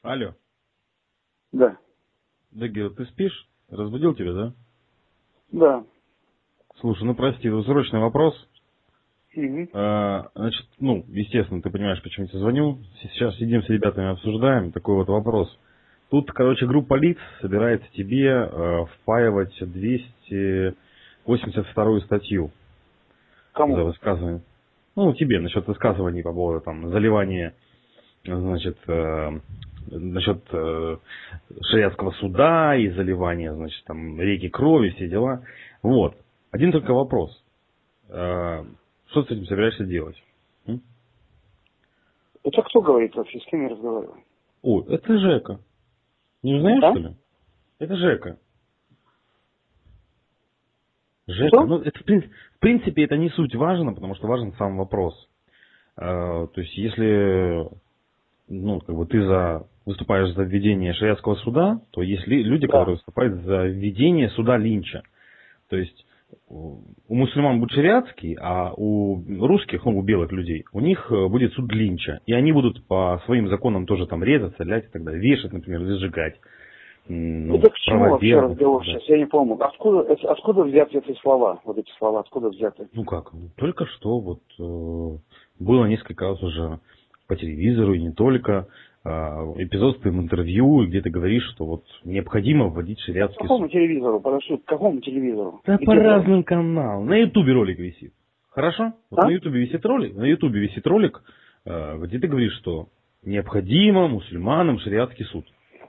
Алло. Да. Дагер, ты спишь? Разбудил тебя, да? Да. Слушай, ну прости, срочный вопрос. Угу. Значит, естественно, ты понимаешь, почему я тебе звоню. Сейчас сидим с ребятами, обсуждаем такой вот вопрос. Тут, группа лиц собирается тебе впаивать 282 статью Кому? за высказывание. Тебе насчет высказываний по поводу заливания, насчет шариатского суда и заливания, реки крови, все дела. Вот. Один только вопрос. Что ты с этим собираешься делать? Это кто говорит вообще? С кем я разговариваю? Это Жека. Не узнаешь, Да? что ли? Это Жека. Жека, Что? это в принципе это не суть важно, потому что важен сам вопрос. То есть, если ты выступаешь за введение шариатского суда, то есть люди, Да. которые выступают за введение суда Линча. То есть у мусульман будет шариатский, а у русских, у белых людей, у них будет суд Линча. И они будут по своим законам тоже резать, солять и так далее. Вешать, например, зажигать. Это к чему вообще разговор сейчас? Я не помню. Откуда взяты эти слова? Вот эти слова, откуда взяты? Только что было несколько раз уже по телевизору, и не только, эпизод с твоим интервью, где ты говоришь, что необходимо вводить шариатский суд. Какому телевизору? Подожди, к какому телевизору? Да по разным каналам. На Ютубе ролик висит. Хорошо? На Ютубе висит ролик, где ты говоришь, что необходимо мусульманам шариатский суд.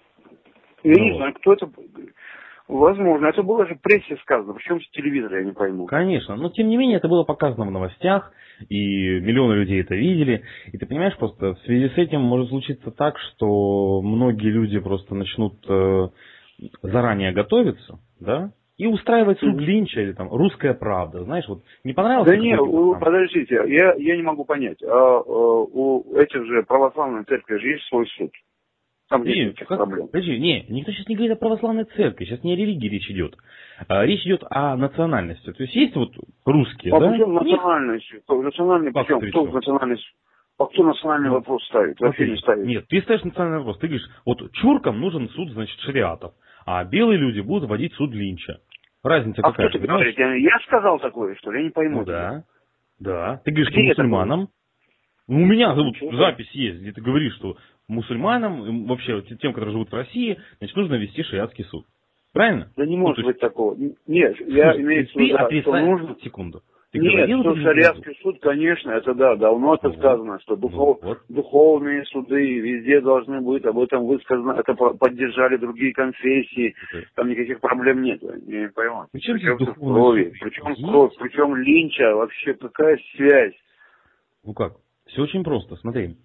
Я не знаю, кто это... Возможно, это было же в прессе сказано. Причем с телевизора, я не пойму. Конечно, но тем не менее это было показано в новостях, и миллионы людей это видели. И ты понимаешь, просто в связи с этим может случиться так, что многие люди просто начнут заранее готовиться, да, и устраивать суд Линча или «Русская правда». Знаешь, не понравилось? Да нет, подождите, я не могу понять. У этих же православной церкви же есть свой суд. Там нет никаких проблем. Подожди, никто сейчас не говорит о православной церкви, сейчас не о религии речь идет. Речь идет о национальности. То есть есть русские, да? Причем национальность? Национальный, причем, кто национальность? Кто национальный вопрос ставит? Вообще не ставит. Нет, ты ставишь национальный вопрос. Ты говоришь, чуркам нужен суд, шариатов, а белые люди будут вводить суд Линча. Разница какая? Кто ты говоришь? Я сказал такое, что ли? Я не пойму. Да. Ты говоришь, что мусульманам. У меня запись есть, где ты говоришь, что мусульманам, вообще тем, которые живут в России, нужно ввести шариатский суд. Правильно? Да не может быть такого. Нет, я имею в виду, что нужно... Секунду. Нет, что шариатский суд, конечно, это давно это сказано, что духовные суды везде должны быть, об этом высказано, это поддержали другие конфессии, там никаких проблем нет, не пойму. Причем крови, причем Линча, вообще какая связь? Все очень просто, смотри.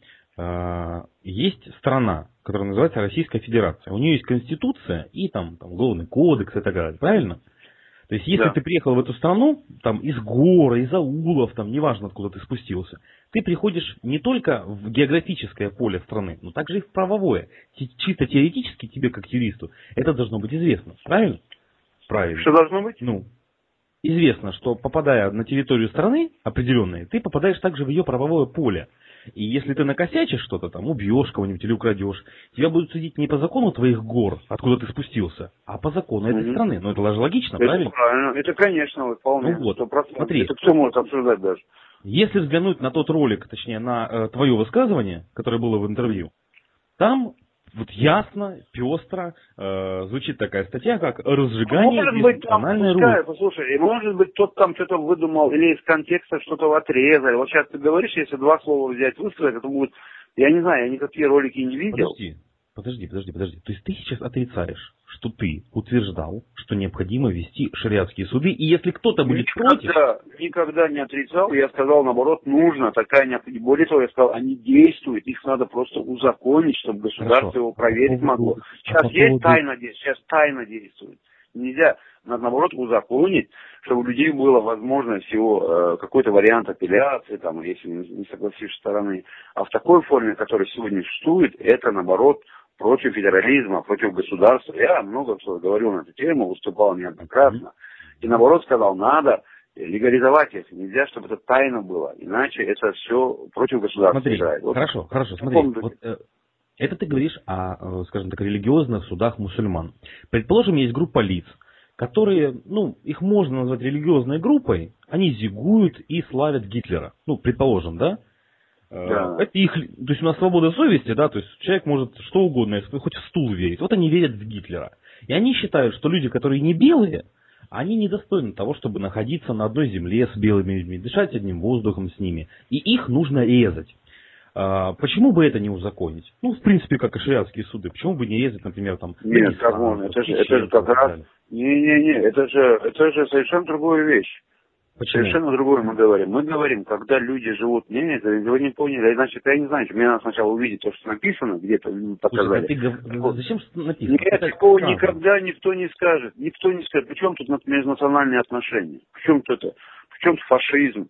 Есть страна, которая называется Российская Федерация. У нее есть Конституция и Уголовный кодекс и так далее, правильно? То есть, если ты приехал в эту страну, из гор, из аулов, неважно, откуда ты спустился, ты приходишь не только в географическое поле страны, но также и в правовое. Чисто теоретически тебе, как юристу, это должно быть известно. Правильно? Правильно. Что должно быть? Известно, что попадая на территорию страны определенной, ты попадаешь также в ее правовое поле. И если ты накосячишь что-то, убьешь кого-нибудь или украдешь, тебя будут судить не по закону твоих гор, откуда ты спустился, а по закону этой страны. Но это же логично, правильно? Правильно, это конечно, вполне. Смотри. Это кто может обсуждать даже? Если взглянуть на тот ролик, точнее на твое высказывание, которое было в интервью, там ясно, пестро звучит такая статья, как «Разжигание национальной руки». Послушай, может быть, тот там что-то выдумал или из контекста что-то отрезали. Вот сейчас ты говоришь, если два слова взять, высказать, это будет... Я не знаю, я никакие ролики не видел. Подожди. То есть ты сейчас отрицаешь, что ты утверждал, что необходимо ввести шариатские суды, и если кто-то будет против... Никогда не отрицал, я сказал, наоборот, нужно такая необходимость. Более того, я сказал, они действуют, их надо просто узаконить, чтобы государство его проверить могло. Сейчас есть тайна действует, сейчас тайна действует. Нельзя, надо, наоборот, узаконить, чтобы у людей была возможность его какой-то вариант апелляции, если не согласишься стороны. А в такой форме, которая сегодня существует, это, наоборот, против федерализма, против государства. Я много что говорил на эту тему, выступал неоднократно. И наоборот сказал, надо легализовать это. Нельзя, чтобы это тайна было. Иначе это все против государства играет. Хорошо, смотри. Это ты говоришь о, скажем так, религиозных судах мусульман. Предположим, есть группа лиц, которые, их можно назвать религиозной группой, они зигуют и славят Гитлера. Предположим, да? Да. Это их, то есть у нас свобода совести, да, то есть человек может что угодно, хоть в стул верить. Вот они верят в Гитлера. И они считают, что люди, которые не белые, они недостойны того, чтобы находиться на одной земле с белыми людьми, дышать одним воздухом с ними. И их нужно резать. Почему бы это не узаконить? В принципе, как и шариатские суды. Почему бы не резать, например, там... Нет, как он, это же как раз... Не, это же совершенно другая вещь. Почему? Совершенно другое мы говорим. Мы говорим, когда люди живут... Нет, вы не поняли. Значит, я не знаю, мне надо сначала увидеть то, что написано, где-то показали. Зачем что написано? Нет, такого никогда никто не скажет. Никто не скажет. Причем тут межнациональные отношения? Причем тут фашизм?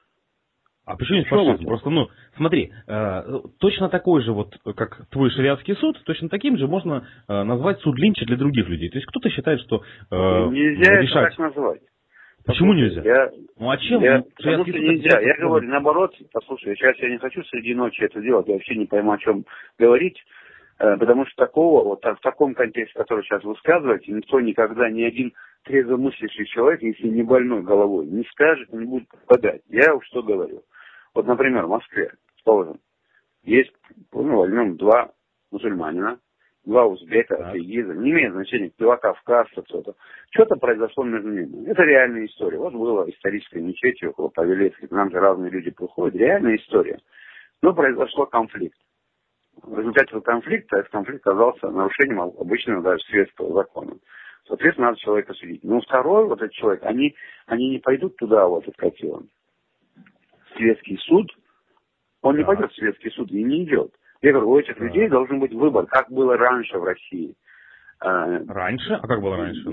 А почему здесь фашизм? Просто, смотри, точно такой же, как твой шариатский суд, точно таким же можно назвать суд Линча для других людей. То есть кто-то считает, что нельзя решать... это так назвать. Почему нельзя? А чем? Потому что нельзя. Я говорю, наоборот, послушай, сейчас я не хочу среди ночи это делать, я вообще не пойму, о чем говорить, потому что такого, в таком контексте, который сейчас высказываете, никто никогда, ни один трезвомыслящий человек, если не больной головой, не скажет, не будет попадать. Я уж что говорю. Вот, например, в Москве, положим, есть, возьмем 2 мусульманина, 2 узбека, киргиза, не имеет значения, 2 кавказца, кто-то. Что-то произошло между ними. Это реальная история. Вот была историческая мечеть около Павелецкой, к нам же разные люди приходят. Реальная история. Но произошел конфликт. В результате этого конфликта, этот конфликт оказался нарушением обычного даже светского закона. Соответственно, надо человека судить. Но второй, этот человек, они не пойдут туда, как его, светский суд. Он не пойдет в светский суд и не идет. Я говорю, у этих людей должен быть выбор, как было раньше в России. Раньше? А как было раньше?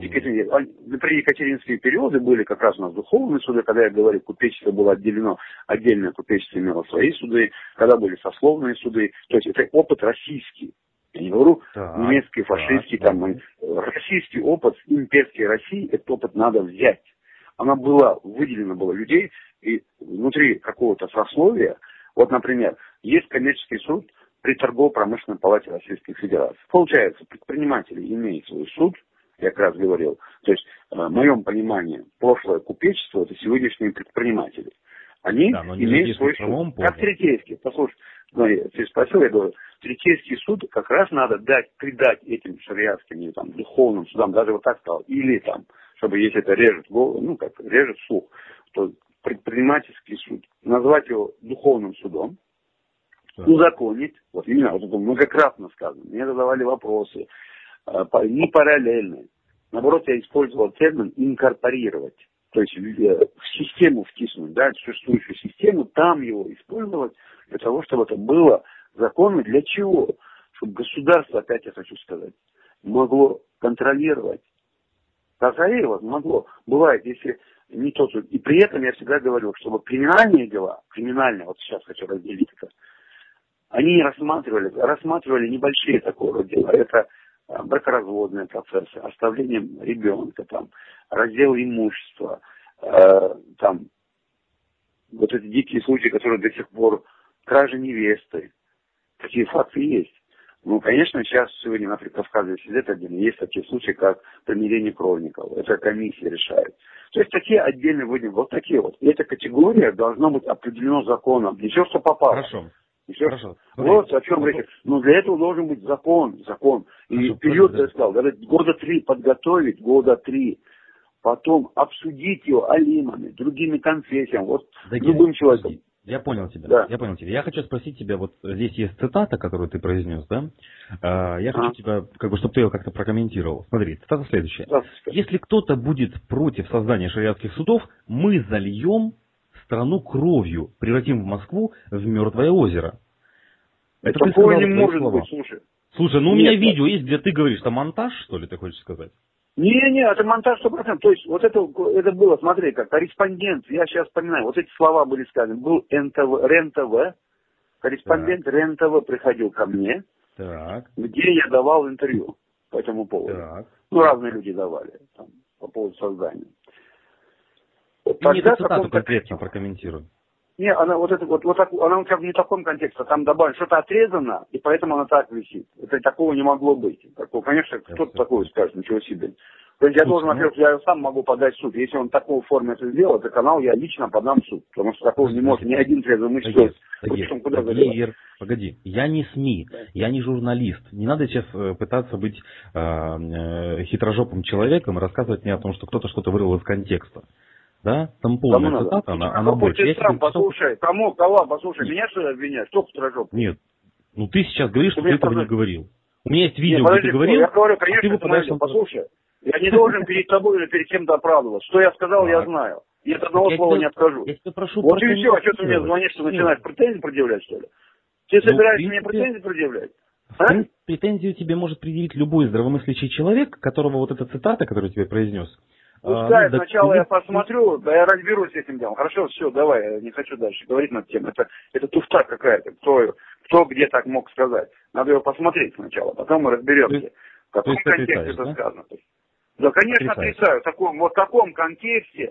При екатеринские периоды были как раз у нас духовные суды, когда я говорю, купечество было отделено, отдельное купечество имело свои суды, когда были сословные суды. То есть это опыт российский. Я не говорю немецкий, фашистский, российский опыт имперской России, этот опыт надо взять. Она была, выделена была людей, и внутри какого-то сословия, вот, например, есть коммерческий суд при торгово-промышленной палате Российской Федерации. Получается, предприниматели имеют свой суд, я как раз говорил, то есть, в моем понимании, прошлое купечество – это сегодняшние предприниматели. Они имеют свой суд. Как Третейский. Послушай, ты спросил, я говорю, Третейский суд как раз надо придать этим шариатским или духовным судам, даже вот так сказал, или чтобы если это режет голову, режет слух, то предпринимательский суд, назвать его духовным судом, узаконить, именно это многократно сказано, мне задавали вопросы, не параллельные. Наоборот, я использовал термин инкорпорировать, то есть в систему втиснуть, в существующую систему, там его использовать для того, чтобы это было законно. Для чего? Чтобы государство, опять я хочу сказать, могло контролировать. Контролировать могло. Бывает, если не тот суд. И при этом я всегда говорил, чтобы криминальные дела, вот сейчас хочу разделить это, они не рассматривали небольшие такого рода дела. Это бракоразводные процессы, оставление ребенка, раздел имущества, вот эти дикие случаи, которые до сих пор, кража невесты. Такие факты есть. Конечно, сейчас сегодня на Прикавказе сидят отдельно. Есть такие случаи, как примирение кровников. Это комиссия решает. То есть такие отдельные выделения, вот такие вот. И эта категория должна быть определена законом. Не все, что попало. Хорошо. Вот о чем речь. Но для этого должен быть закон. И вперед, я сказал, 3 года подготовить, 3 года. Потом обсудить его алимами, другими конфессиями, любым человеком. Я понял тебя. Я хочу спросить тебя, здесь есть цитата, которую ты произнес, да? Я хочу тебя, чтобы ты ее как-то прокомментировал. Смотри, цитата следующая. Если кто-то будет против создания шариатских судов, мы зальем страну кровью, превратим в Москву в мертвое озеро. Это такое не может быть, слушай. Слушай, у меня видео есть, где ты говоришь, что монтаж, что ли, ты хочешь сказать? Не, это монтаж 100%. То есть, это было, смотри, как корреспондент, я сейчас вспоминаю, эти слова были сказаны. Был РЕН-ТВ, корреспондент РЕН-ТВ приходил ко мне, где я давал интервью по этому поводу. Разные люди давали по поводу создания. Мне эту цитату конкретно прокомментируй. Не, она вот это вот так, она как бы не в таком контексте, а там добавлено, что-то отрезано, и поэтому она так висит. Это такого не могло быть. Такого, конечно, кто-то такое скажет, ничего себе. То есть я должен, во-первых, я сам могу подать в суд. Если он в такой форме это сделал, то канал я лично подам в суд. Потому что такого не может ни один трезвый мыслитель. Погоди, я не СМИ, я не журналист. Не надо сейчас пытаться быть хитрожопым человеком и рассказывать мне о том, что кто-то что-то вырвал из контекста. Да? Там полная цитата, она больше. Ты сам послушай, кого послушай, меня что ли обвиняешь? Кто хитрожоп? Нет, ну ты сейчас говоришь, что ты этого не говорил. У меня есть видео, где ты говорил, я говорю, конечно, послушай. Я не должен перед тобой или перед кем-то оправдываться. Что я сказал, я знаю. И от одного слова не откажу. Я тебя прошу, вот и все, а что ты мне звонишь, что начинаешь претензии предъявлять, что ли? Ты собираешься мне претензии предъявлять? Претензию тебе может предъявить любой здравомыслящий человек, которого вот эта цитата, которую тебе произнес. Пускай сначала я посмотрю, да я разберусь с этим делом. Хорошо, все, давай, я не хочу дальше говорить над тем. Это туфта какая-то. Кто где так мог сказать? Надо его посмотреть сначала, потом мы разберемся. В каком контексте это сказано. Да, конечно, отрицаю. В таком контексте,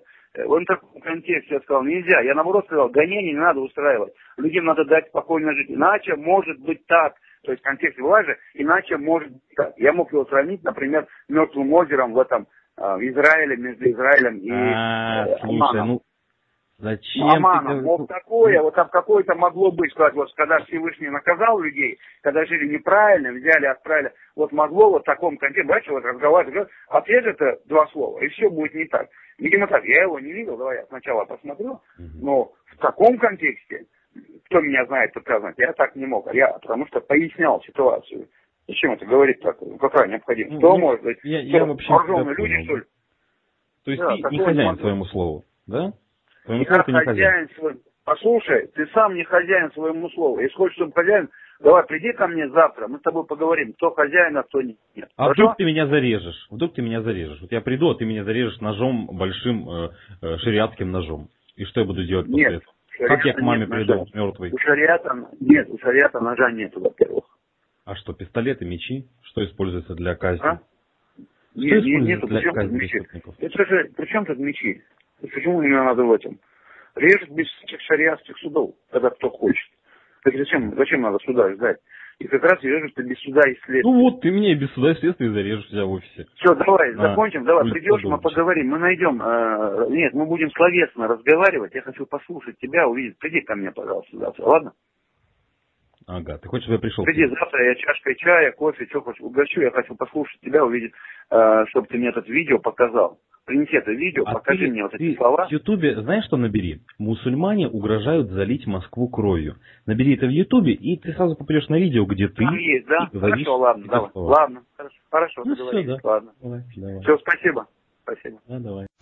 я сказал, нельзя. Я наоборот сказал, гонений не надо устраивать. Людям надо дать спокойно жить. Иначе может быть так. То есть контекст была же, иначе может быть так. Я мог его сравнить, например, с Мертвым озером в Израиле, между Израилем и Оманом. Зачем? Оманом. Вот такое, вот там какое-то могло быть, сказать, вот когда Всевышний наказал людей, когда жили неправильно, взяли, отправили, вот могло вот в таком контексте, бачите, вот разговаривать, отрежет два слова, и все будет не так. Видимо так, я его не видел, давай я сначала посмотрю, но в таком контексте, кто меня знает, тот знает, я так не мог, потому что пояснял ситуацию. Зачем это говорить так? Какая необходимость? Кто может быть? Я вообще вооруженные люди, что ли? То есть ты не хозяин своему слову, да? Я хозяин своему. Послушай, ты сам не хозяин своему слову. Если хочешь, чтобы хозяин, давай приди ко мне завтра, мы с тобой поговорим, кто хозяин, а кто нет. А вдруг ты меня зарежешь? Вот я приду, а ты меня зарежешь ножом, большим шариатским ножом. И что я буду делать после этого? Как я к маме приду мертвый? У шариата ножа нету, во-первых. А что, пистолеты, мечи? Что используется для казни? Нету, при чем тут мечи? Почему мне надо в этом? Режут без всяких шариатских судов, когда кто хочет. Так зачем надо суда ждать? И как раз режут без суда и следствия. Ну вот, ты меня без суда и следствия зарежешь тебя в офисе. Все, давай, закончим, давай, придешь, мы поговорим, мы найдем. Нет, мы будем словесно разговаривать, я хочу послушать тебя, увидеть. Приди ко мне, пожалуйста, завтра, ладно? Ага, ты хочешь, чтобы я пришел? Приди завтра, я чашкой чая, кофе, что хочешь, угощу, я хочу послушать тебя, увидеть, чтобы ты мне это видео показал. Принеси это видео, покажи мне вот эти слова. В Ютубе, знаешь, что набери? Мусульмане угрожают залить Москву кровью. Набери это в Ютубе, и ты сразу попадешь на видео, где ты... Там есть, да? Хорошо, ладно, давай. Ладно, хорошо, ну, все, да. Ладно. Давай. Все, спасибо. Спасибо. Да, давай.